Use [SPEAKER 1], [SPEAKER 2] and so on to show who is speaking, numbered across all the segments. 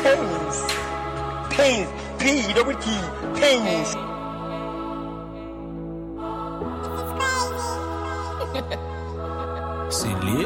[SPEAKER 1] pains, pains, P-double-T, pains.
[SPEAKER 2] Silly.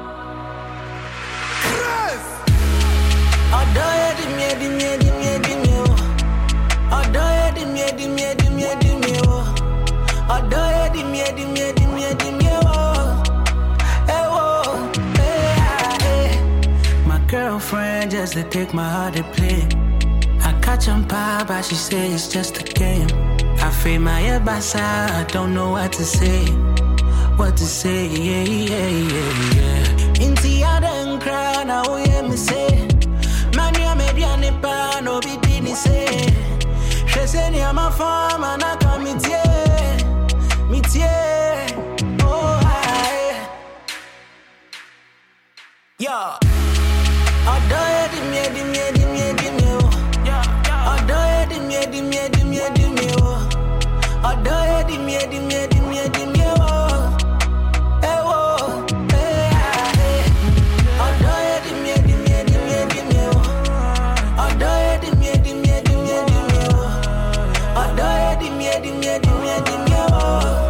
[SPEAKER 3] My girlfriend just to take my heart to play. I catch on pie, but she say it's just a game. I feel my head by side, I don't know what to say. What to say, yeah, yeah, yeah, yeah. Into yada and cry, now we hear me say. Man, you're mediane pa, no be dini say. She say, near my farm, and I come meet you. Oh, hi. Yeah. Adoye dimye, oh. Adoye dimye, oh. Adoye dimye, oh. Oh, hey. Adoye dimye, oh. Adoye dimye, oh. Adoye dimye, oh.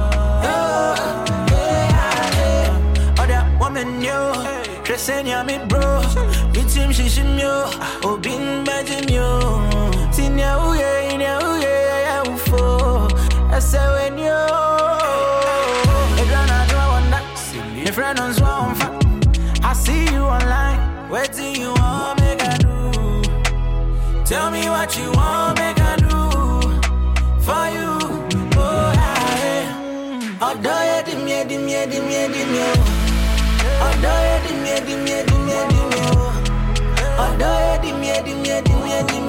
[SPEAKER 3] Other woman, yo. Tresenia me bro, bitim shishimyo, obin bajimyo. Tinya uye ufo, ase when yo. Egrana do wonder, if friend on swan fa. I see you online, what do you want make I do? Tell me what you want make I do for you. Oh yeah, adoye dimye. Adoye dimye, oh. Adoye dimye,